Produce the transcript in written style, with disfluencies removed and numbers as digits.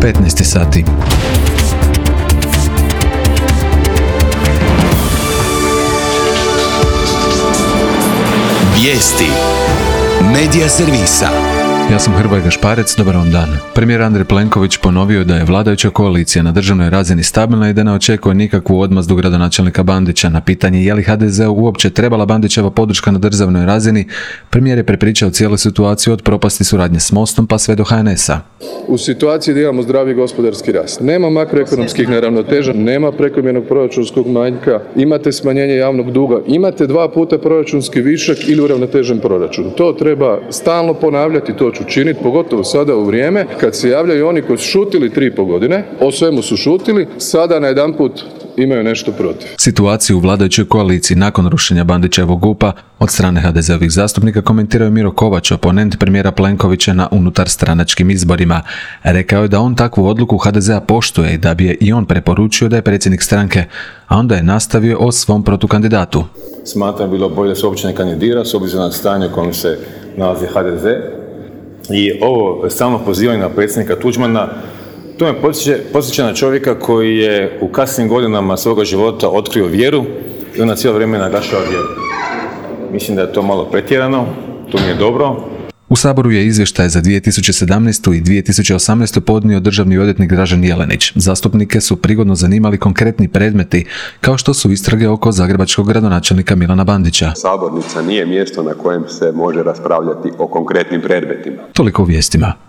15 sati. Vijesti Medija servisa. Ja sam Hrvoje Gašparec, dobar vam dan. Premijer Andrej Plenković ponovio da je vladajuća koalicija na državnoj razini stabilna i da ne očekuje nikakvu odmazdu gradonačelnika Bandića. Na pitanje je li HDZ-u uopće trebala Bandićeva podrška na državnoj razini, premijer je prepričao cijelu situaciju od propasti suradnje s Mostom pa sve do HNS-a. U situaciji da imamo zdravi gospodarski rast, nema makroekonomskih neravnoteža, nema prekomjernog proračunskog manjka, imate smanjenje javnog duga, imate 2 puta proračunski višak ili uravnotežen proračun. To treba stalno ponavljati, to ću činiti, pogotovo sada u vrijeme kad se javljaju oni koji su šutili 3,5 godine, o svemu su šutili, sada najedanput imaju nešto protiv. Situaciju u vladajućoj koaliciji nakon rušenja Bandićevog GUP-a od strane HDZ-ovih zastupnika komentirao je Miro Kovač, oponent premijera Plenkovića na unutarstranačkim izborima. Rekao je da on takvu odluku HDZ-a poštuje i da bi je i on preporučio da je predsjednik stranke, a onda je nastavio o svom protukandidatu. Smatram bilo bolje da se uopće ne kandidira s obzirom na stanje u kojem se nalazi HDZ. I ovo stalno pozivanje na predsjednika Tuđmana, to me podsjeća na čovjeka koji je u kasnim godinama svoga života otkrio vjeru i onda cijelo vrijeme naglašava vjeru. Mislim da je to malo pretjerano, to nije dobro. U Saboru je izvještaj za 2017. i 2018. podnio državni odvjetnik Dražen Jelenić. Zastupnike su prigodno zanimali konkretni predmeti, kao što su istrage oko zagrebačkog gradonačelnika Milana Bandića. Sabornica nije mjesto na kojem se može raspravljati o konkretnim predmetima. Toliko u vijestima.